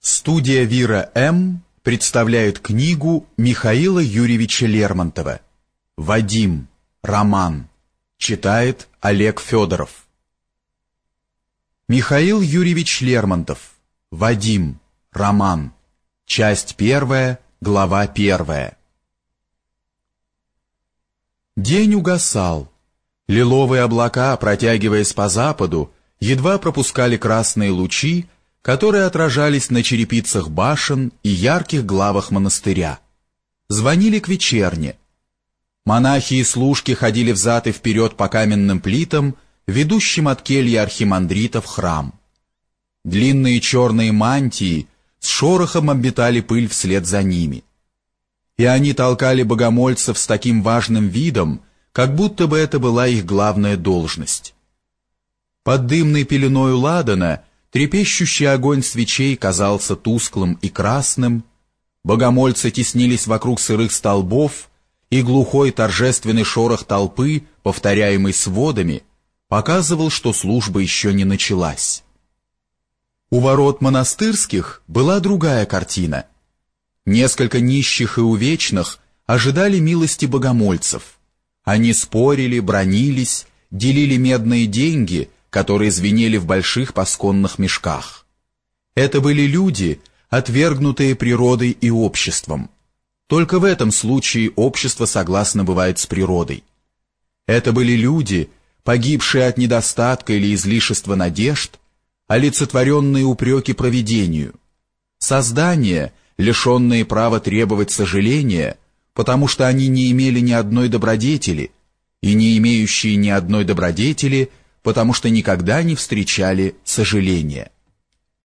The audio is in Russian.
Студия «Вира М.» представляет книгу Михаила Юрьевича Лермонтова «Вадим. Роман». Читает Олег Федоров. Михаил Юрьевич Лермонтов. «Вадим. Роман». Часть 1, глава 1. День угасал. Лиловые облака, протягиваясь по западу, едва пропускали красные лучи, которые отражались на черепицах башен и ярких главах монастыря. Звонили к вечерне. Монахи и служки ходили взад и вперед по каменным плитам, ведущим от кельи архимандрита в храм. Длинные черные мантии с шорохом обметали пыль вслед за ними. И они толкали богомольцев с таким важным видом, как будто бы это была их главная должность. Под дымной пеленою ладана трепещущий огонь свечей казался тусклым и красным, богомольцы теснились вокруг сырых столбов, и глухой торжественный шорох толпы, повторяемый сводами, показывал, что служба еще не началась. У ворот монастырских была другая картина. Несколько нищих и увечных ожидали милости богомольцев. Они спорили, бранились, делили медные деньги, которые звенели в больших пасконных мешках. Это были люди, отвергнутые природой и обществом. Только в этом случае общество согласно бывает с природой. Это были люди, погибшие от недостатка или излишества надежд, олицетворенные упреки провидению. Создания, лишенные права требовать сожаления, потому что они не имели ни одной добродетели, и не имеющие ни одной добродетели, потому что никогда не встречали сожаления.